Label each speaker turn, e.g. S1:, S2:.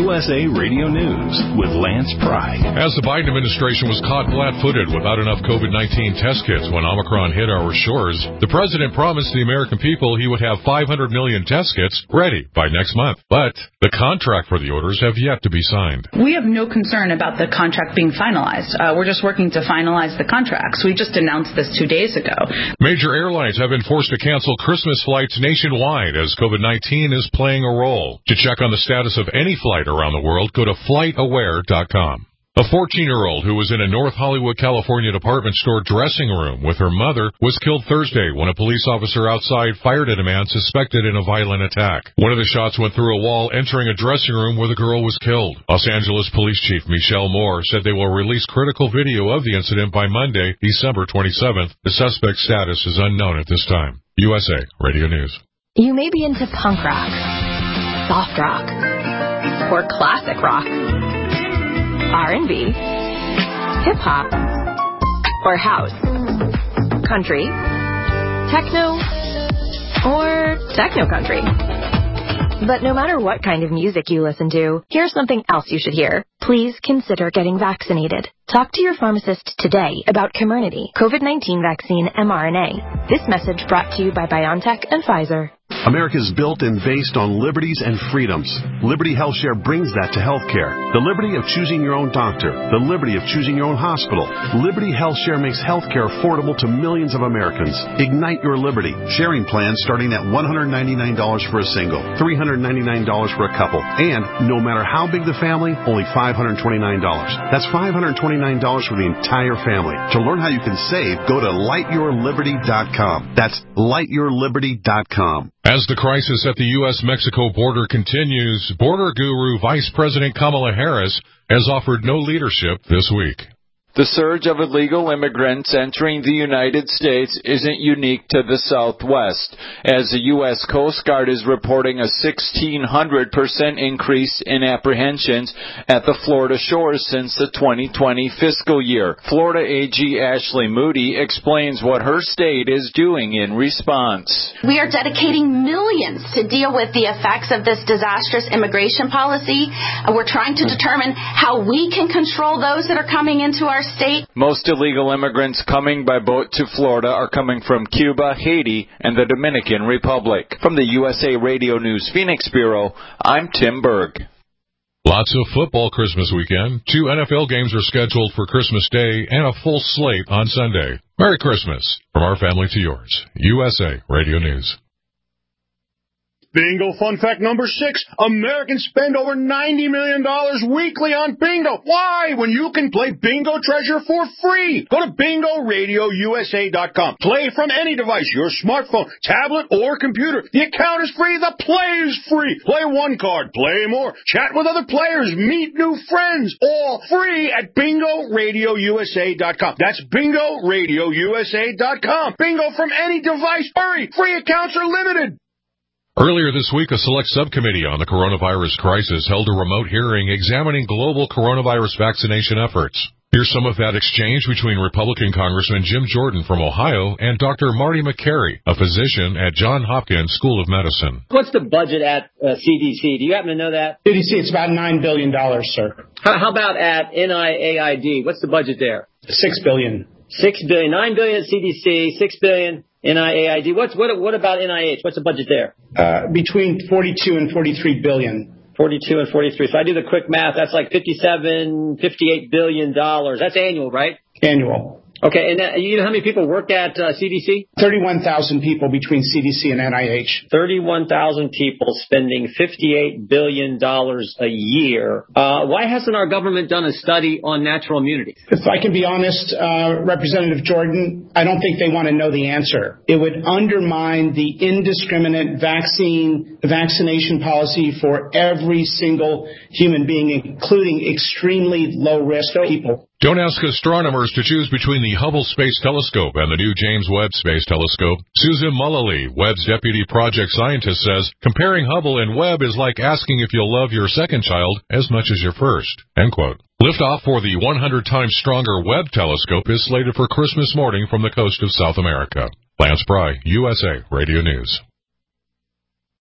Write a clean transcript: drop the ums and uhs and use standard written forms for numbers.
S1: USA Radio News with Lance Pry.
S2: As the Biden administration was caught flat-footed without enough COVID-19 test kits when Omicron hit our shores, the president promised the American people he would have 500 million test kits ready by next month. But the contract for the orders have yet to be signed.
S3: We have no concern about the contract being finalized. We're just working to finalize the contracts. We just announced this 2 days ago.
S2: Major airlines have been forced to cancel Christmas flights nationwide as COVID-19 is playing a role. To check on the status of any flight around the world, go to FlightAware.com. A 14-year-old who was in a North Hollywood, California department store dressing room with her mother was killed Thursday when a police officer outside fired at a man suspected in a violent attack. One of the shots went through a wall entering a dressing room where the girl was killed. Los Angeles Police Chief Michelle Moore said they will release critical video of the incident by Monday, December 27th. The suspect's status is unknown at this time. USA Radio News.
S4: You may be into punk rock, soft rock, or classic rock, R&B, hip-hop, or house, country, techno, or techno-country. But no matter what kind of music you listen to, here's something else you should hear. Please consider getting vaccinated. Talk to your pharmacist today about Comirnaty, COVID-19 vaccine mRNA. This message brought to you by BioNTech and Pfizer.
S5: America's built and based on liberties and freedoms. Liberty HealthShare brings that to healthcare. The liberty of choosing your own doctor. The liberty of choosing your own hospital. Liberty HealthShare makes healthcare affordable to millions of Americans. Ignite your liberty. Sharing plans starting at $199 for a single, $399 for a couple, and no matter how big the family, only $529. That's $529 for the entire family. To learn how you can save, go to lightyourliberty.com. That's lightyourliberty.com.
S2: As the crisis at the U.S.-Mexico border continues, border guru Vice President Kamala Harris has offered no leadership this week.
S6: The surge of illegal immigrants entering the United States isn't unique to the Southwest, as the U.S. Coast Guard is reporting a 1,600% increase in apprehensions at the Florida shores since the 2020 fiscal year. Florida AG Ashley Moody explains what her state is doing in response.
S7: We are dedicating millions to deal with the effects of this disastrous immigration policy. We're trying to determine how we can control those that are coming into our state.
S6: Most illegal immigrants coming by boat to Florida are coming from Cuba, Haiti, and the Dominican Republic. From the USA Radio News Phoenix Bureau, I'm Tim Berg.
S2: Lots of football Christmas weekend. 2 NFL games are scheduled for Christmas Day and a full slate on Sunday. Merry Christmas from our family to yours. USA Radio News.
S8: Bingo fun fact number 6. Americans spend over $90 million weekly on bingo. Why? When you can play Bingo Treasure for free. Go to BingoRadioUSA.com. Play from any device, your smartphone, tablet, or computer. The account is free. The play is free. Play one card. Play more. Chat with other players. Meet new friends. All free at BingoRadioUSA.com. That's BingoRadioUSA.com. Bingo from any device. Hurry. Free accounts are limited.
S2: Earlier this week, a select subcommittee on the coronavirus crisis held a remote hearing examining global coronavirus vaccination efforts. Here's some of that exchange between Republican Congressman Jim Jordan from Ohio and Dr. Marty Makary, a physician at Johns Hopkins School of Medicine.
S9: What's the budget at CDC? Do you happen to know that?
S10: CDC, it's about $9 billion, sir.
S9: How about at NIAID? What's the budget there?
S10: $6 billion.
S9: $6 billion. $9 billion at CDC, $6 billion NIAID. What about NIH? What's the budget there?
S10: Between 42 and 43 billion.
S9: 42 and 43. So I do the quick math. That's like $58 billion. That's annual, right?
S10: Annual.
S9: Okay, and you know how many people work at CDC?
S10: 31,000 people between CDC and NIH.
S9: 31,000 people spending $58 billion a year. Why hasn't our government done a study on natural immunity?
S10: If I can be honest, Representative Jordan, I don't think they want to know the answer. It would undermine the indiscriminate vaccination policy for every single human being, including extremely low-risk people.
S2: Don't ask astronomers to choose between the Hubble Space Telescope and the new James Webb Space Telescope. Susan Mullally, Webb's deputy project scientist, says comparing Hubble and Webb is like asking if you'll love your second child as much as your first. End quote. Liftoff for the 100 times stronger Webb telescope is slated for Christmas morning from the coast of South America. Lance Pry, USA Radio News.